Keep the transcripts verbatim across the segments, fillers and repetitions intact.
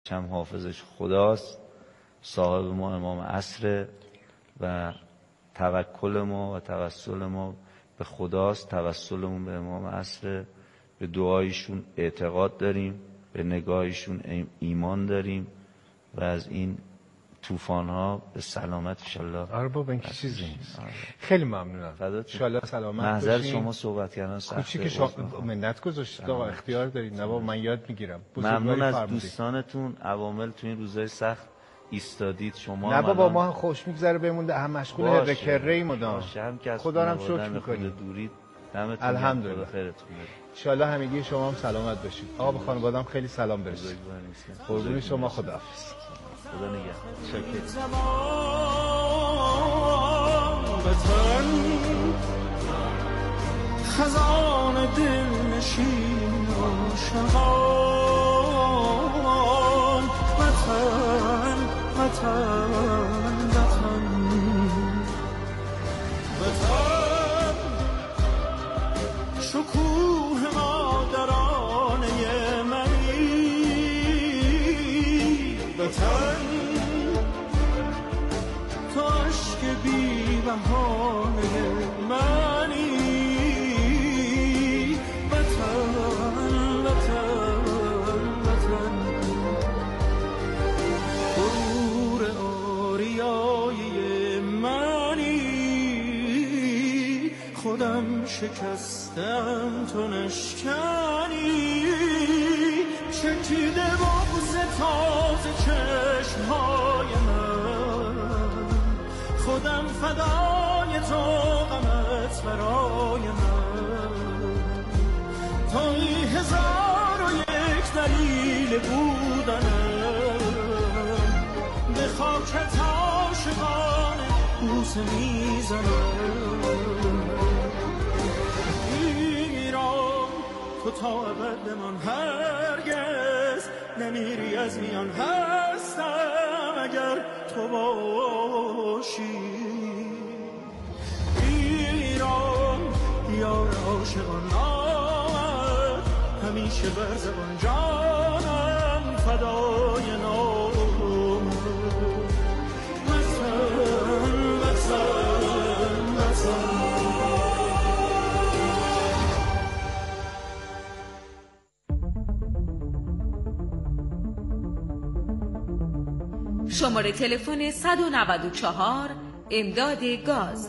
هم حافظش خداست، صاحب ما امام عصر و توکل ما و توسل ما به خداست، توسلمون به امام عصر، به دعایشون اعتقاد داریم، به نگاهشون ایمان داریم و از این طوفان ها به سلامت انشالله. آره بابا این که چیزی نیست. خیلی ممنونم. انشالله سلامت باشین. محضر شما صحبت کردن سخته. کوچی که شما منت گذاشتید آقا، اختیار دارید. نه بابا من یاد میگیرم. ممنون از دوستانتون، عوامل تو این روزهای سخت ایستادید. شما نه بابا ما خوش میگذره بهمون، هم مشغول رکره مدام. خدا رو شکر میکنیم. دورید دمتون الحمدلله. خیرتون بده. انشالله همگی شما هم سلامت باشید. آقا به خانواده‌ام خیلی سلام برسید. قربون شما، خداحافظ. خدا نگهدار. شکر. خزان دل نشین عاشقان، وطن وطن وطن وطن، شکوه مادرانه منی، وطن تو عشق بی بهانه منی، وطن وطن وطن، غرور آریایی منی، خودم شکستم تو نشکنی، چکیده بغض تازه چشمهای من، خودم فدای تو غمت برای من، تا این هزار و یک دلیل بودنم، به خاکت عاشقانه بوسه میزنم. ایران تو تا ابد بمان، هرگز نمیری از میان، هستم اگر تو باشی. ایران یار عاشقان آمد، همیشه بر زبان جانم فدای نام، وطن وطن وطن. شماره تلفن صد و نود و چهار امداد گاز.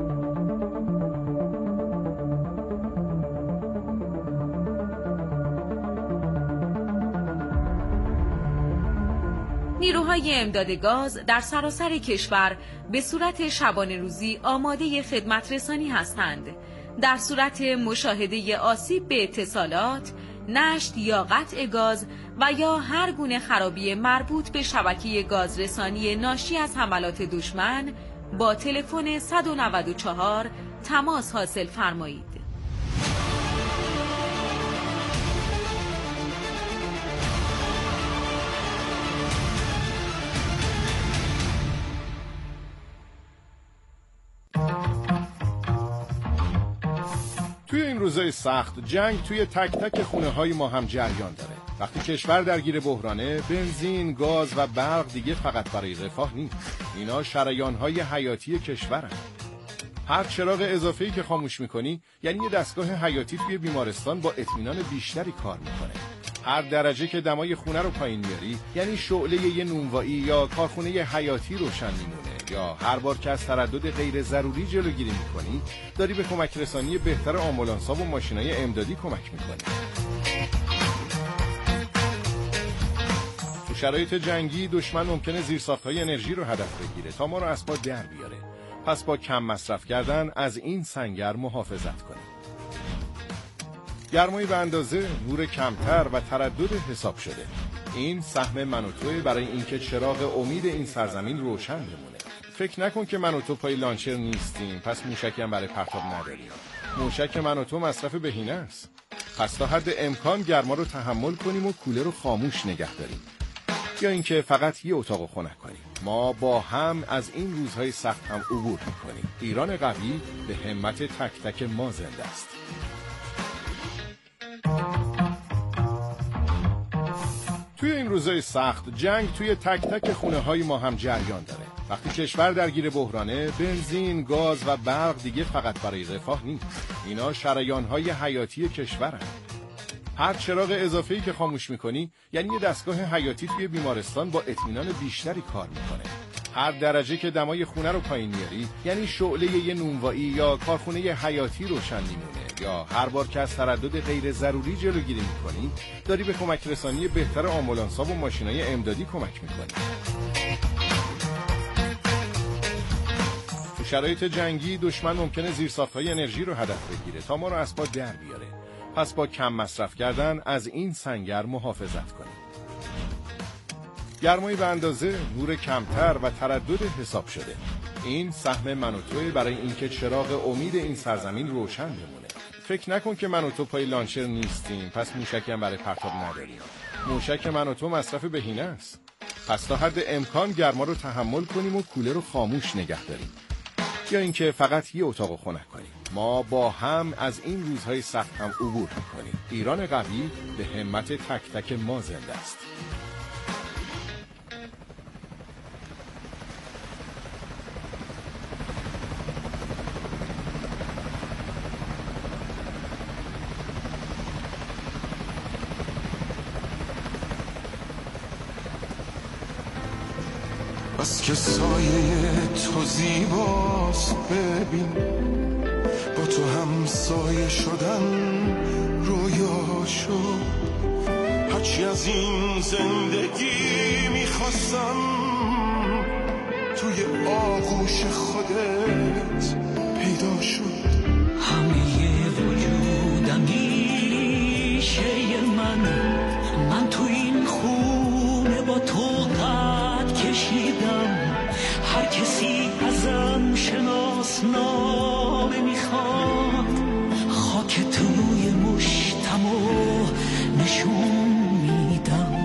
نیروهای امداد گاز در سراسر کشور به صورت شبانه روزی آماده خدمت رسانی هستند. در صورت مشاهده آسیب به اتصالات، نشت یا قطع گاز و یا هر گونه خرابی مربوط به شبکه گازرسانی ناشی از حملات دشمن، با تلفن صد و نود و چهار تماس حاصل فرمایید. توی این روزای سخت جنگ توی تک تک خونه های ما هم جریان داره. وقتی کشور درگیر بحرانه، بنزین، گاز و برق دیگه فقط برای رفاه نیست. اینا شریان های حیاتی کشورن. هر چراغ اضافه‌ای که خاموش میکنی یعنی یه دستگاه حیاتی توی بیمارستان با اطمینان بیشتری کار میکنه. هر درجه که دمای خونه رو پایین میاری یعنی شعله یه نونوایی یا کارخونه حیاتی روشن میمونه، یا هر بار که از تردد غیر ضروری جلوگیری میکنی داری به کمک رسانی بهتر آمبولانس‌ها و ماشینای امدادی کمک میکنی. تو شرایط جنگی دشمن ممکنه زیرساخت‌های انرژی رو هدف بگیره تا ما رو از پا در بیاره. پس با کم مصرف کردن از این سنگر محافظت کنیم. گرمایی به اندازه، نور کمتر و تردد حساب شده. این سهم من و توئه برای اینکه چراغ امید این سرزمین روشن بمونه. فکر نکن که من و تو پای لانچر نیستیم پس موشکی هم برای پرتاب نداریم. موشک من و تو مصرف بهینه است. پس تا حد امکان گرما رو تحمل کنیم و کولر رو خاموش نگه داریم، یا اینکه فقط یه اتاق خنک کنیم. ما با هم از این روزهای سخت هم عبور میکنیم. ایران قوی به همت تک تک ما زنده است. توی این روزای سخت جنگ توی تک تک خونه های ما هم جریان داره. وقتی کشور درگیر بحرانه، بنزین، گاز و برق دیگه فقط برای رفاه نیست. اینا شریان های حیاتی کشورن. هر چراغ اضافه‌ای که خاموش میکنی یعنی یه دستگاه حیاتی توی بیمارستان با اطمینان بیشتری کار میکنه. هر درجه که دمای خونه رو پایین میاری یعنی شعله یه نونوایی یا کارخونه حیاتی روشن میمونه، یا هر بار که از تردد غیر ضروری جلوگیری میکنی داری به کمک رسانی بهتر آمبولانس‌ها و ماشینای امدادی کمک میکنی. تو شرایط جنگی دشمن ممکنه زیرساخت‌های انرژی رو هدف بگیره تا ما رو از پا در بیاره. پس با کم مصرف کردن از این سنگر محافظت کنیم. گرمایی به اندازه، نور کمتر و تردد حساب شده. این سهم من و توی برای اینکه چراغ امید این سرزمین روشن بمونه. فکر نکن که من و تو پای لانچر نیستیم پس موشکی هم برای پرتاب نداریم. موشک من و تو مصرف بهینه است. پس تا حد امکان گرما رو تحمل کنیم و کوله رو خاموش نگه داریم، یا اینکه فقط یه اتاق خنک کنیم. ما با هم از این روزهای سخت هم عبور میکنیم. ایران قوی به همت تک تک ما زنده است. بس که سایه تو زیباست ببین، با تو هم سایه شدن رویا شد. هرچی از این زندگی میخواستم توی آغوش خودت پیدا شد. همه وجودم میشه من، من تو این خونه با تو قد کشیدم. هر کسی ازم شناسنامه میخواد، خاک توی مشتم و نشون میدم.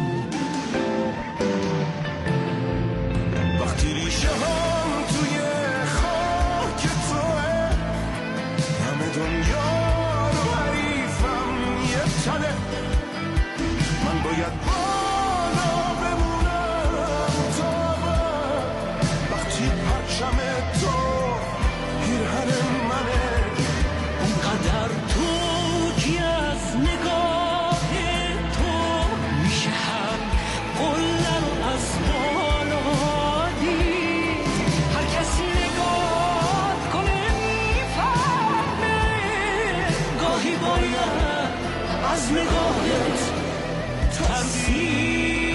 وقتی ریشه هم توی خاک توه، همه دنیا رو حریفم یه تنه. من باید بالا بمونم تا وقتی پرچم تو پیرهن منه. اونقدر تو کی از نگاه تو میشه هر قله رو از بالا دید. هر کسی نگاه کنه میفهمه، گاهی باید از نگاهت ترسید.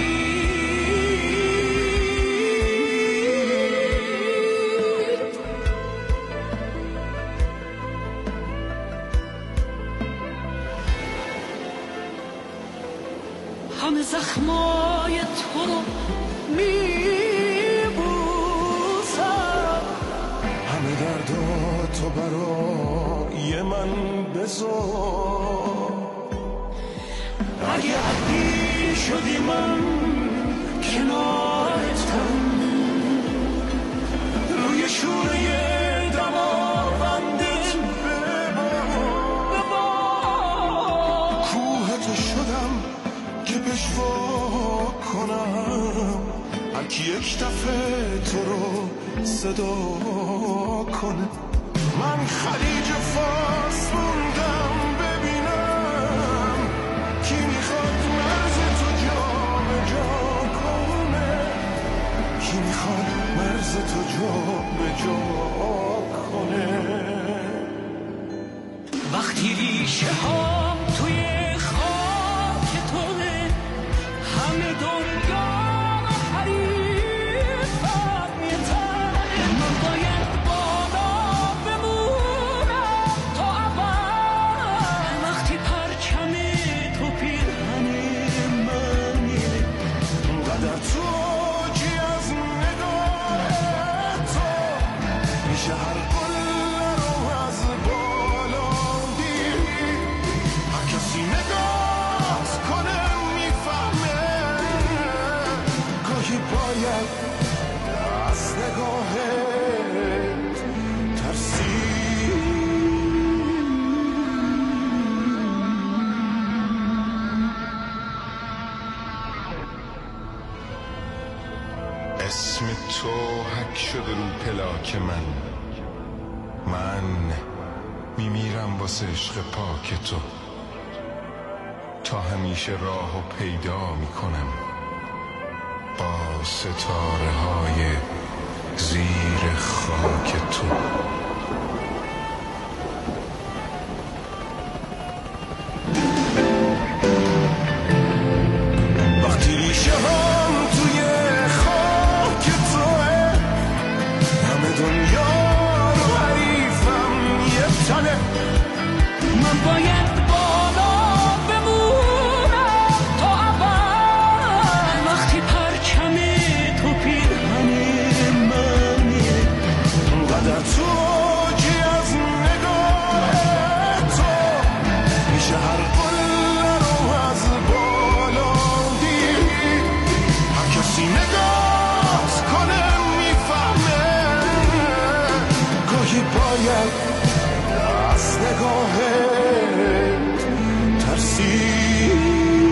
همه زخمای تو رو میبوسم، همه دردا تو برای من بذار. اگه عبی شدی من کنارتم، روی شوره دماوندت ببار. کوه تو شدم که پشوا کنم، هر کی یک دفعه تو رو صدا کنه. من خلیج فارس موندم ببینم کی میخواد مرز تو جا به جا کنه، کی میخواد مرز تو جا به جا کنه. وقتی ریشه هم توی خاک توه، همه دنیا رو حریفم یه تنه. من باید بالا بمونم تا اول، وقتی پرچم تو پیرهن منه. اونقدر تو جی از نگاه تو میشه هر قله رو از بالا دید. هر کسی نگاه کنه میفهمه، گاهی باید از نگاهت ترسید. اسم تو حک شده رو پلاک من، من میمیرم واسه عشق پاک تو، تا همیشه راهو پیدا میکنم با ستاره های زیر خاک تو. وقتی ریشه هم توی خاک توه، همه دنیا رو حریفم یه تنه، من باید بالا بمونم تا اول، وقتی پرچم تو پیرهن منه، اونقدر تو جی از نگاه تو میشه هر قله رو از بالا دید، هر کسی نگاه کنه میفهمه گاهی باید از نگاهت ترسید.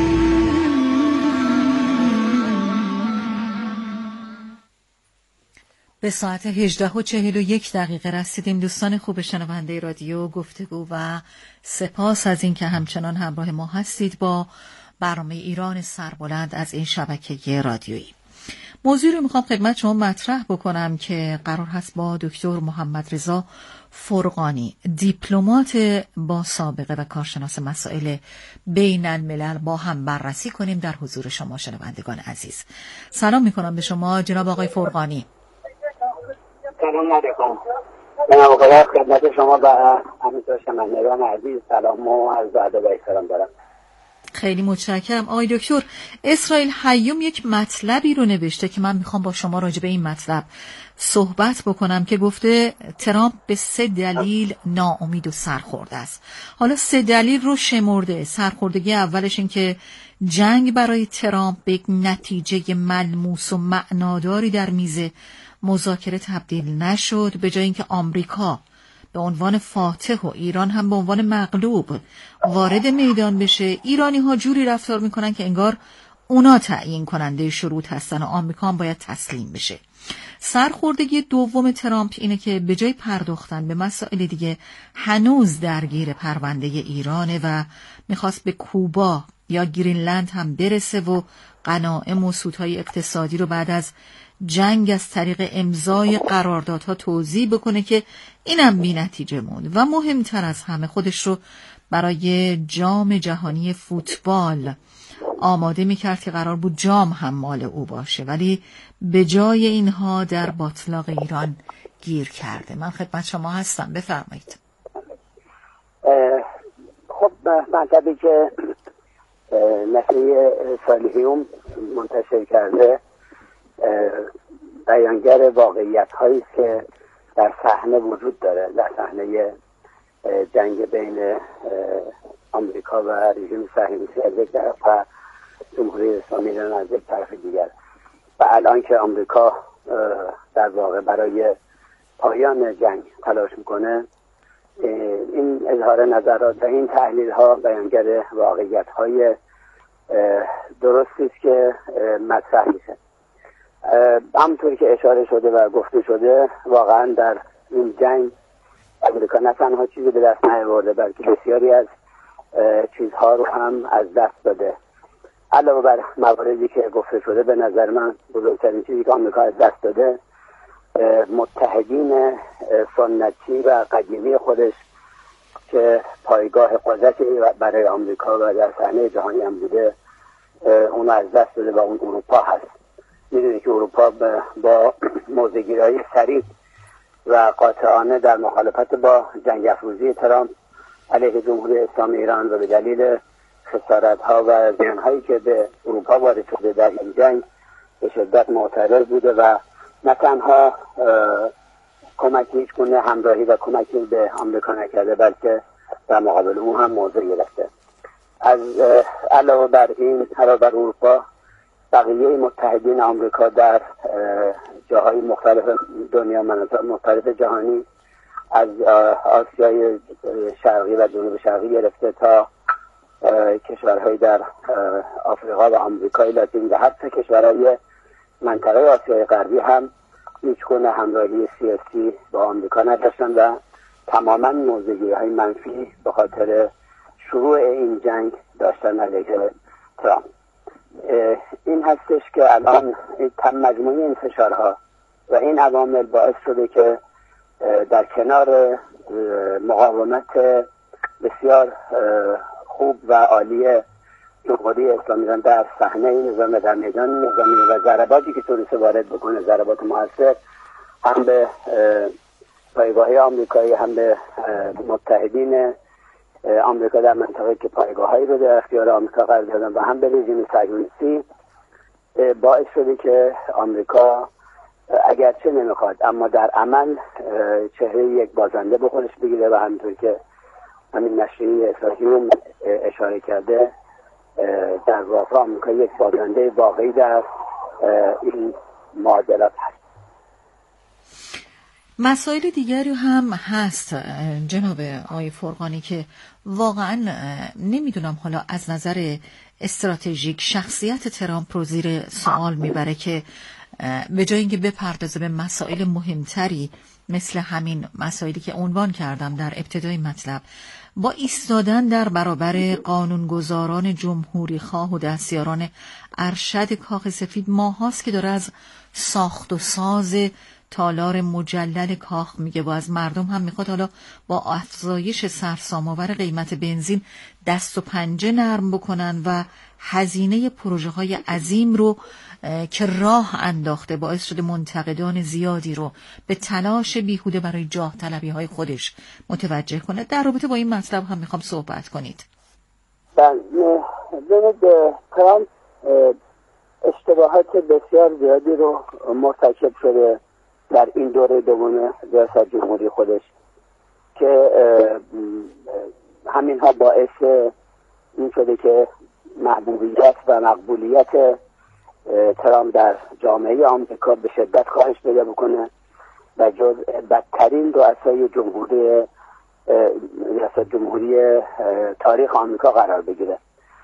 به ساعت هجده و چهل و یک دقیقه رسیدیم. دوستان خوب شنونده رادیو گفتگو و سپاس از این که همچنان همراه ما هستید با برنامه ایران سربلند از این شبکه رادیویی. موضوعی رو میخوام خدمت شما مطرح بکنم که قرار هست با دکتر محمد رضا فرقانی، دیپلمات با سابقه و کارشناس مسائل بین الملل، با هم بررسی کنیم در حضور شما شنوندگان عزیز. سلام میکنم به شما جناب آقای فرقانی. سلام علیکم. جناب آقای خدمت شما و همینطور شنوندگان عزیز سلام و عرض ادب و احترام دارم. خیلی متشکرم. آقای دکتر، اسرائیل هیوم یک مطلبی رو نوشته که من میخوام با شما راجع به این مطلب صحبت بکنم که گفته ترامپ به سه دلیل ناامید و سرخورده است. حالا سه دلیل رو شمرده. سرخوردگی اولش این که جنگ برای ترامپ به یک نتیجه ملموس و معناداری در میز مذاکره تبدیل نشد، به جای اینکه آمریکا به عنوان فاتح و ایران هم به عنوان مغلوب وارد میدان بشه، ایرانی ها جوری رفتار میکنن که انگار اونا تعیین کننده شروط هستن و آمریکا هم باید تسلیم بشه. سرخوردگی دوم ترامپ اینه که به جای پرداختن به مسائل دیگه هنوز درگیر پرونده ایرانه و میخواست به کوبا یا گرینلند هم برسه و غنایم و سودهای اقتصادی رو بعد از جنگ از طریق امضای قراردادها توزیع بکنه که اینم بی نتیجه موند و مهمتر از همه خودش رو برای جام جهانی فوتبال آماده میکرد که قرار بود جام هم مال او باشه، ولی به جای اینها در باطلاق ایران گیر کرده. من خدمت شما هستم، بفرمایید. خب مطلبی که نشریه صالحیوم منتشر کرده بیانگر واقعیت هایی است که در صحنه وجود داره، در صحنه جنگ بین آمریکا و رژیم صهیونیستی از یک طرف و جمهوری اسلامی ایران از یک طرف دیگر. و الان که آمریکا در واقع برای پایان جنگ تلاش میکنه، این اظهار نظرات و این تحلیل ها بیانگر واقعیت های درستی است که مطرح میشه. همونطوری که اشاره شده و گفته شده، واقعا در این جنگ آمریکا نه تنها چیزی به دست نیاورده بلکه بسیاری از چیزها رو هم از دست داده. علاوه بر مواردی که گفته شده، به نظر من بزرگترین چیزی که آمریکا از دست داده متحدین سنتی و قدیمی خودش که پایگاه قدرتی برای آمریکا و در صحنه جهانی هم بوده، اون از دست داده و اون اروپا هست. میدونی که اروپا با موضع‌گیری سریع و قاطعانه در مخالفت با جنگ افروزی ترامپ علیه جمهوری اسلامی ایران و به دلیل خسارت‌ها و زیان‌هایی که به اروپا وارد شده در این جنگ به شدت معترض بوده و نه تنها کمکی هیچ گونه همراهی و کمکی به آمریکا نکرده بلکه در مقابل او هم موضع گرفته. از علاوه بر این، علاوه بر اروپا، بقیه متحدین آمریکا در جاهای مختلف دنیا، مناطق مختلف جهانی، از آسیای شرقی و جنوب شرقی گرفته تا کشورهای در آفریقا و آمریکای لاتین و حتی کشورهای منطقه آسیای غربی هم هیچ گونه همراهی سیاسی با آمریکا نداشتن و تماما موضوعی‌های منفی به خاطر شروع این جنگ داشتن علیه ترامپ. این هستش که الان مجموعه این فشارها و این عوامل باعث شده که در کنار مقاومت بسیار خوب و عالی جمهوری اسلامی در صحنه نظام در میدان نظامی و ضرباتی که تونسته وارد بکنه، ضربات موثر، هم به پایگاه‌های آمریکایی هم به متحدین آمریکا در منطقه که پایگاه‌هایی رو در اختیار آمریکا قرار دادن و هم به رژیم صهیونیستی، باعث شده که آمریکا اگرچه نمیخواد اما در عمل چهره یک بازنده به خودش بگیره و همینطور که همین نشریه اسرائیل اشاره کرده، در واقع آمریکا یک بازنده واقعی در این معادلات هست. مسائل دیگری هم هست جناب آقای فرقانی که واقعا نمیدونم حالا از نظر استراتژیک شخصیت ترامپ رو زیر سوال میبره که به جای اینکه بپردازه به مسائل مهمتری مثل همین مسائلی که عنوان کردم در ابتدای مطلب، با ایستادن در برابر قانونگذاران جمهوری خواه و دستیاران ارشد کاخ سفید ماهاست که داره از ساخت و ساز تالار مجلل کاخ میگه و از مردم هم میخواد حالا با افزایش سرسام‌آور قیمت بنزین دست و پنجه نرم بکنن و هزینه پروژه های عظیم رو که راه انداخته باعث شده منتقدان زیادی رو به تلاش بیهوده برای جاه طلبی های خودش متوجه کنه. در رابطه با این مطلب هم میخوام صحبت کنید. ببینید ترامپ اشتباهات بسیار زیادی رو مرتکب شده در این دوره دوم ریاست جمهوری خودش که همینها باعث این شده که محبوبیت و مقبولیت ترامپ در جامعه آمریکا به شدت کاهش پیدا بکنه و جز بدترین رؤسای جمهوری ریاست جمهوری تاریخ آمریکا قرار بگیره.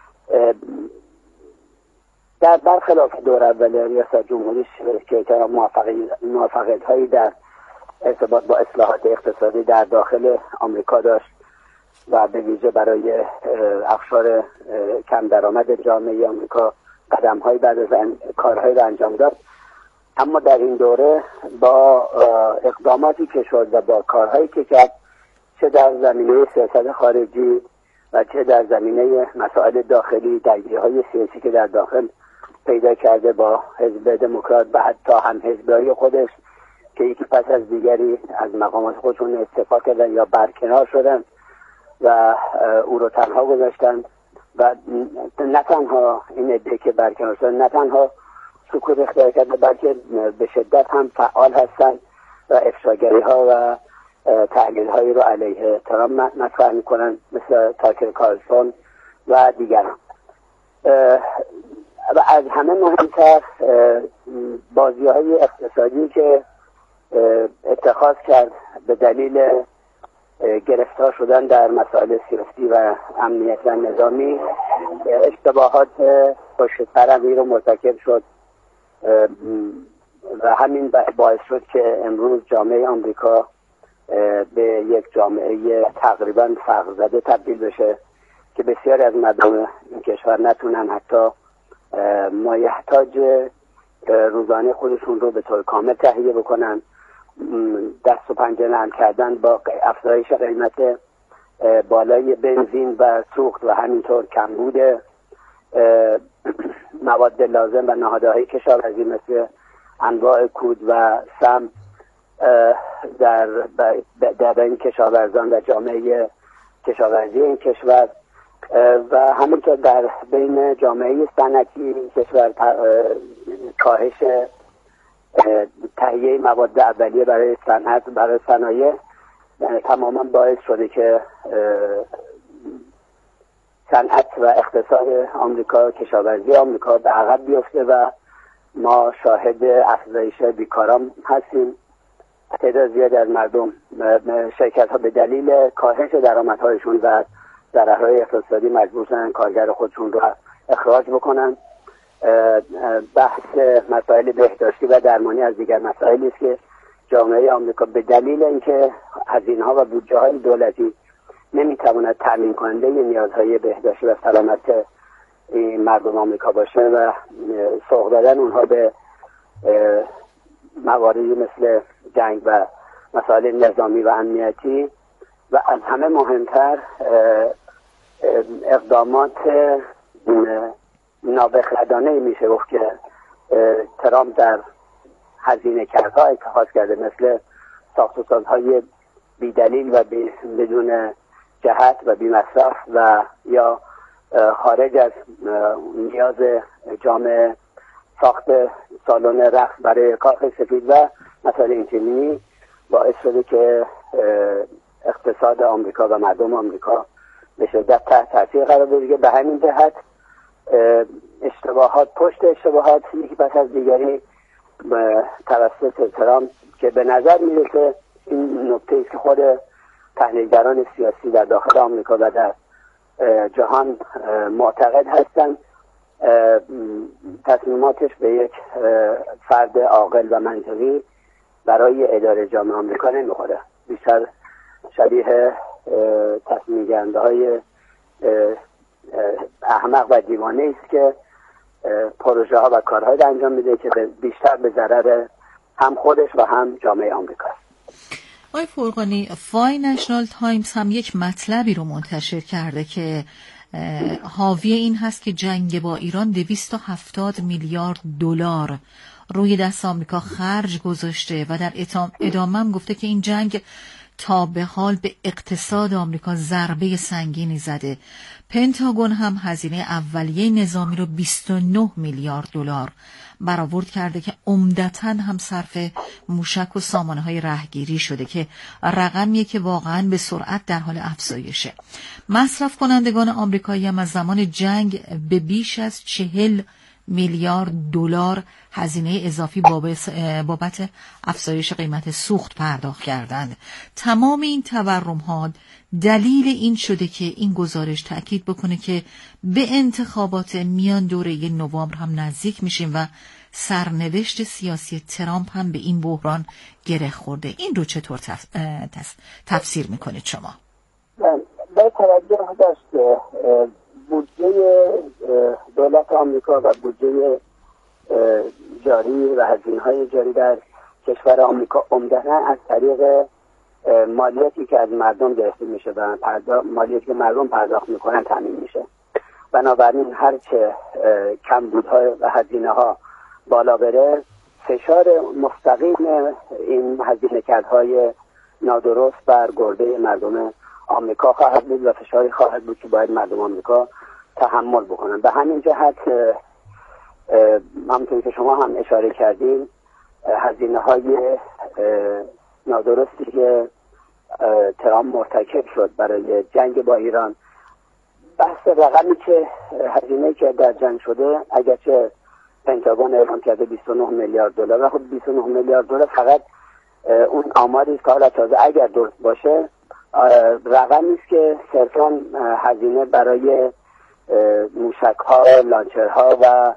در برخلاف دور اول ریاست جمهوری که ترامپ موفقیت هایی در ارتباط با اصلاحات اقتصادی در داخل آمریکا داشت و به ویژه برای اقشار کم درآمد جامعه آمریکا قدم های بعد از کارهایی را انجام داد، اما در این دوره با اقداماتی که شد و با کارهایی که کرد، چه در زمینه سیاست خارجی و چه در زمینه مسائل داخلی، درگیری‌های سیاسی که در داخل پیدا کرده با حزب دموکرات و حتی هم حزب‌های خودش که یکی پس از دیگری از مقامات خودشون استعفا کردن یا برکنار شدن و او رو تنها گذاشتن و نه تنها این عده که برکنار شدن نه تنها سکوت اختیار کرده بلکه به شدت هم فعال هستن و افشاگری ها و تحلیل هایی رو علیه ترامپ مطرح میکنن مثل تاکر کارلسون و دیگران. و از همه مهمتر بازی های اقتصادی که اتخاذ کرد به دلیل گرفتار شدن در مسائل سیاسی و امنیت و نظامی، اشتباهات پشت سرمی رو مرتکب شد و همین باعث شد که امروز جامعه آمریکا به یک جامعه تقریبا فقر زده تبدیل بشه که بسیاری از مردم این کشور نتونن حتی مایحتاج روزانه خودشون رو به طور کامل تهیه بکنن. دست و پنجه نرم کردن با افزایش قیمت بالای بنزین و سوخت و همینطور کمبود مواد لازم و نهادهای کشاورزی مثل انواع کود و سم در در این کشاورزان و جامعه کشاورزی این کشور و همینطور در بین جامعه صنعتی این کشور کاهش تهیه مواد اولیه برای صنعت برای صنایع تماما باعث شده که صنعت و اقتصاد آمریکا، کشاورزی آمریکا به عقب بیفته و ما شاهد افزایش بیکاران هستیم. تعداد زیاد از مردم شرکت ها به دلیل کاهش درآمدهایشون و ضررهای اقتصادی مجبور شدن کارگر خودشون رو اخراج بکنن بحث مسائل بهداشتی و درمانی از دیگر مسائلی است که جامعه آمریکا به دلیل اینکه هزینه‌ها و بودجه‌های دولتی نمیتواند تامین کننده نیازهای بهداشتی و سلامت مردم آمریکا باشه و سوق دادن اونها به مواردی مثل جنگ و مسائل نظامی و امنیتی و از همه مهمتر اقدامات نابخردانه میشه گفت که ترامپ در هزینه کردها اتخاذ کرده، مثل ساخت و سازهای بیدلیل و بدون جهت و بی مصرف و یا خارج از نیاز جامعه، ساخت سالن رقص برای کاخ سفید و مسائل اینچنینی باعث شده که اقتصاد آمریکا و مردم آمریکا به شدت تحت تاثیر قرار بگیره. به همین جهت اشتباهات پشت اشتباهات یکی پس از دیگری توسط ترامپ که به نظر میرسه این نکته است که خود تحلیلگران سیاسی در داخل آمریکا و در جهان معتقد هستند، تصمیماتش به یک فرد عاقل و منطقی برای اداره جامعه آمریکا نمیخوره، بیشتر شبیه تصمیم گیرنده های احمق و دیوانه است که پروژه ها و کارهای انجام میده که بیشتر به ضرر هم خودش و هم جامعه آمریکا است. آقای فرقانی، فای نشنال تایمز هم یک مطلبی رو منتشر کرده که حاوی این هست که جنگ با ایران دویست و هفتاد میلیارد دلار روی دست آمریکا خرج گذاشته و در ادامه هم گفته که این جنگ تا به حال به اقتصاد آمریکا ضربه سنگینی زده. پنتاگون هم هزینه اولیه نظامی رو بیست و نه میلیارد دلار برآورد کرده که عمدتاً هم صرف موشک و سامانه‌های رهگیری شده که رقمیه که واقعاً به سرعت در حال افزایشه. مصرف کنندگان آمریکایی هم از زمان جنگ به بیش از چهل میلیارد دلار هزینه اضافی بابت افزایش قیمت سوخت پرداخت کردند. تمام این تورم‌ها دلیل این شده که این گزارش تأکید بکنه که به انتخابات میان دوره نوامبر هم نزدیک میشیم و سرنوشت سیاسی ترامپ هم به این بحران گره خورده. این رو چطور تف... تف... تفسیر میکنید شما؟ به توجه داشت که بودجه دولت آمریکا و بودجه جاری و هزینه‌های جاری در کشور آمریکا عمدتاً از طریق مالیاتی که از مردم گرفته میشه و مالیاتی که مردم پرداخت میکنن تامین میشه. بنابراین هرچه کمبودها و هزینه‌ها بالا بره، فشار مستقیم این هزینه کردهای نادرست بر گرده مردم آمریکا خواهد بود و فشاری خواهد بود که باید مردم آمریکا تحمل بکنن. به همین جهت همونطور که شما هم اشاره کردین، هزینه‌های نادرستی که ترامپ مرتکب شد برای جنگ با ایران، بحث رقمی که هزینه‌ای که در جنگ شده، اگرچه پنتاگون اعلام کرده بیست و نه میلیارد دلار، و خب بیست و نه میلیارد دلار فقط اون آماری است که حالا تازه اگر درست باشه رقمی است که صرفاً هزینه برای موشک‌ها، لانچرها و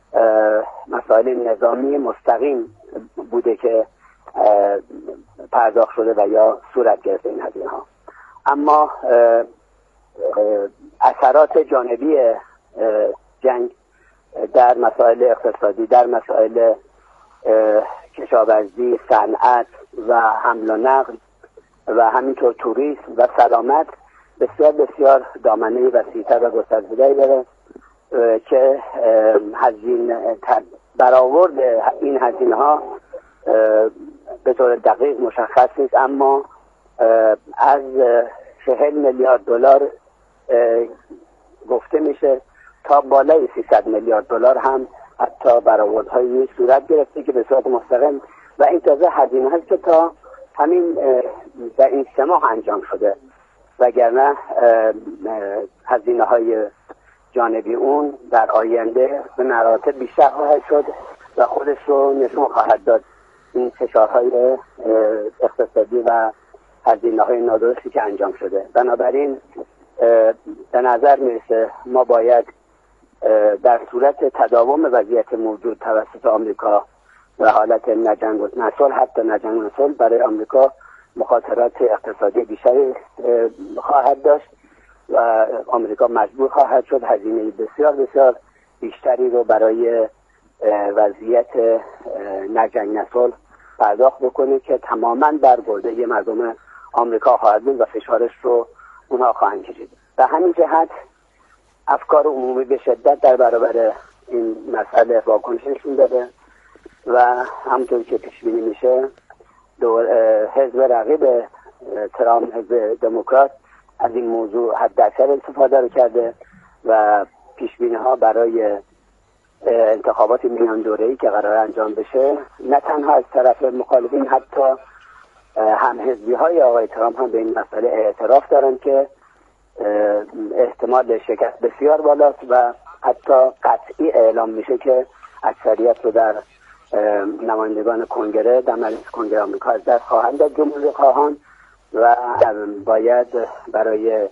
مسائل نظامی مستقیم بوده که پرداخت شده و یا صورت گرفته این هزینه ها. اما اثرات جانبی جنگ در مسائل اقتصادی، در مسائل کشاورزی، صنعت و حمل و نقل و همینطور توریسم و سلامت بسیار بسیار دامنه وسیع‌تر و گسترده‌تری داره که هزینه برآورد این هزینه ها به طور دقیق مشخص نیست، اما از چهل میلیارد دلار گفته میشه تا بالای سیصد میلیارد دلار هم حتی برآوردهای صورت گرفته که به صورت مستقیم، و این تازه هزینه هست که تا همین در این سه ماه انجام شده، وگرنه هزینه های جانبی اون در آینده به مراتب بیشتر خواهد شد و خودش رو نشون خواهد داد این فشارهای اقتصادی و هزینه های نادرستی که انجام شده. بنابراین به نظر میرسه ما باید در صورت تداوم وضعیت موجود توسط آمریکا و حالت نجنگ و نسل، حتی نجنگ و نسل، برای آمریکا مخاطرات اقتصادی بیشتری خواهد داشت و آمریکا مجبور خواهد شد هزینه بسیار بسیار بیشتری رو برای وضعیت نجنگ نسل پرداخت بکنه که تماما بر گرده مردم آمریکا خواهد بود و فشارش رو اونها خواهند کشید. به همین جهت افکار عمومی به شدت در برابر این مسئله واکنش نشون داده و همونطور که پیش بینی میشه حزب رقیب ترامپ، حزب دموکرات، از این موضوع حداکثر استفاده رو کرده و پیش بینی ها برای انتخابات میان دوره‌ای که قرار انجام بشه نه تنها از طرف مخالفین، حتی هم حزبی های آقای ترامپ هم به این مسئله اعتراف دارن که احتمال شکست بسیار بالاست و حتی قطعی اعلام میشه که اکثریت رو در نمایندگان کنگره در مجلس کنگره آمریکا از دست خواهند داد جمهوری خواهان و باید برای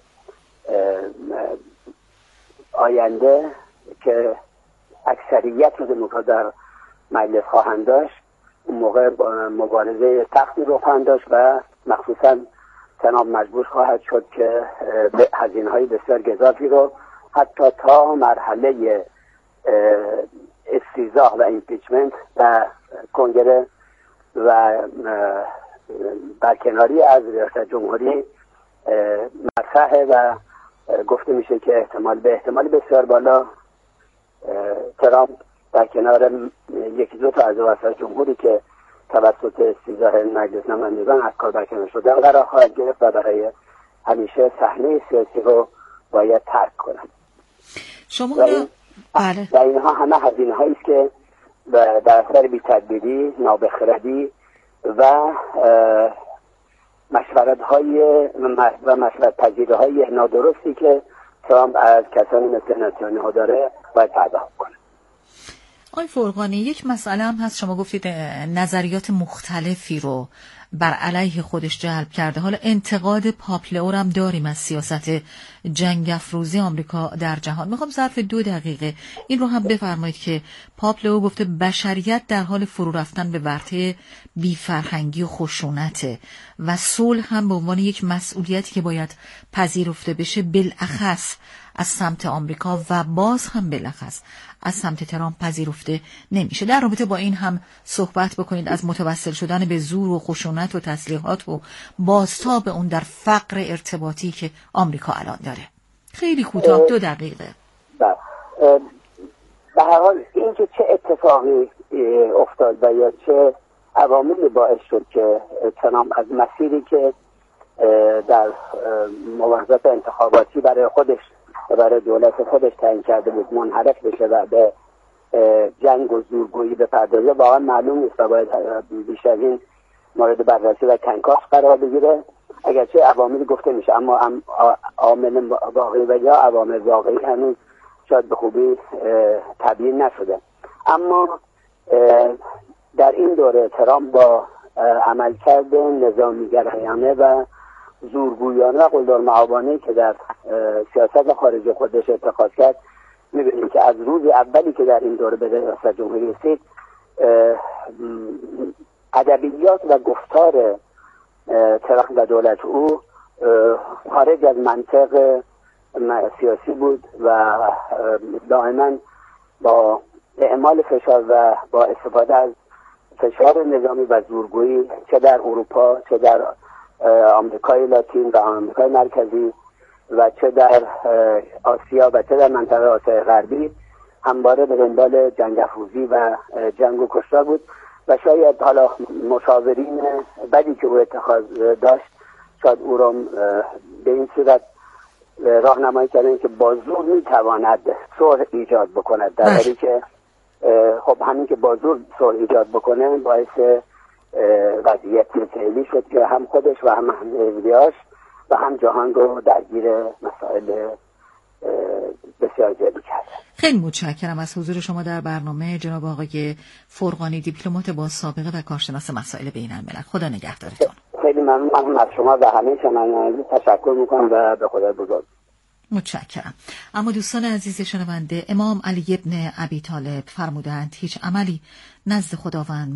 آینده که اکثریت رو دموکرات در مجلس خواهند داشت اون موقع مبارزه سختی رو خواهند داشت و مخصوصا ترامپ مجبور خواهد شد که هزینه‌های بسیار گزافی رو حتی تا مرحله استیضاح و ایمپیچمنت و کنگره و برکناری از ریاست جمهوری مطرحه و گفته میشه که احتمال به احتمال بسیار بالا ترامپ در کنار یکی دو تا از وزرای جمهوری که توسط استیضاح مجلس نمایندگان از کار برکنار شدن قرار خواهد گرفت و برای همیشه صحنه سیاسی رو باید ترک کنند. شما و, این بله. و اینها همه هزینه هایی است که در اثر بی‌تدبیری، نابخردی و مشورت های و مشورت پذیری های نادرستی که ترامپ از کسانی مثل نتانیاهو داره باید پرداخت کنه. آقای فرقانی، یک مسئله هم هست، شما گفتید نظریات مختلفی رو بر علیه خودش جلب کرده. حالا انتقاد پاپلئو هم داریم از سیاست جنگ افروزی آمریکا در جهان. میخوام ظرف دو دقیقه این رو هم بفرمایید که پاپلئو گفته بشریت در حال فرو رفتن به ورطه بی‌فرهنگی و خشونته و صلح هم به عنوان یک مسئولیتی که باید پذیرفته بشه بالاخص از سمت آمریکا و باز هم بالاخص از سمت ترامپ پذیرفته نمیشه. در رابطه با این هم صحبت بکنید از متوسل شدن به زور و خشونت و تسلیحات و بازتاب اون در فقر ارتباطی که آمریکا الان داره. خیلی کوتاه دو دقیقه. به هر حال این که چه اتفاقی افتاد و یا چه عواملی باعث شد که ترامپ از مسیری که در مبارزات انتخاباتی برای خودش و برای دولت خودش تعیین کرده بود منحرف بشه و به جنگ و زورگویی بپردازه واقعا معلوم نیست و باید بیش از این مورد بررسی و کنکاش قرار بگیره، اگرچه عواملی گفته میشه، اما عامل واقعی و یا عوامل واقعی هنوز شاید به خوبی تبیین نشده. اما در این دوره ترامپ با عملکرد نظامی‌گرایانه و زورگویانه و قلدر معابانه‌ای که در سیاست خارجی خودش اتخاذ کرد، می‌بینیم که از روز اولی که در این دوره به ریاست جمهوری رسید ادبیات و گفتار ترامپ و دولت او خارج از منطق سیاسی بود و دائما با اعمال فشار و با استفاده از فشار نظامی و زورگویی چه در اروپا چه در آمریکای لاتین و آمریکای مرکزی و چه در آسیا و چه در منطقه آسیای غربی همواره به دنبال جنگ افروزی و جنگ و کشتار بود و شاید حالا مشاورین بدی که او اتخاذ داشت شاید او را به این صورت راهنمایی کردن که با زور میتواند صلح ایجاد بکند، در حالی که خب همین که با زور صلح ایجاد بکنه باعث وضعیت فعلی شد که هم خودش و هم حزبیاش و هم جهان رو درگیر مسائل بسیار جدی کرد. خیلی متشکرم از حضور شما در برنامه جناب آقای فرقانی، دیپلمات با سابقه و کارشناس مسائل بین الملل. خدا نگهدارتون. خیلی ممنون از شما و همه شنوندگان تشکر میکنم و به خدای بزرگ. متشکرم. اما دوستان عزیز شنونده، امام علی ابن ابی طالب فرمودند هیچ عملی نزد خداوند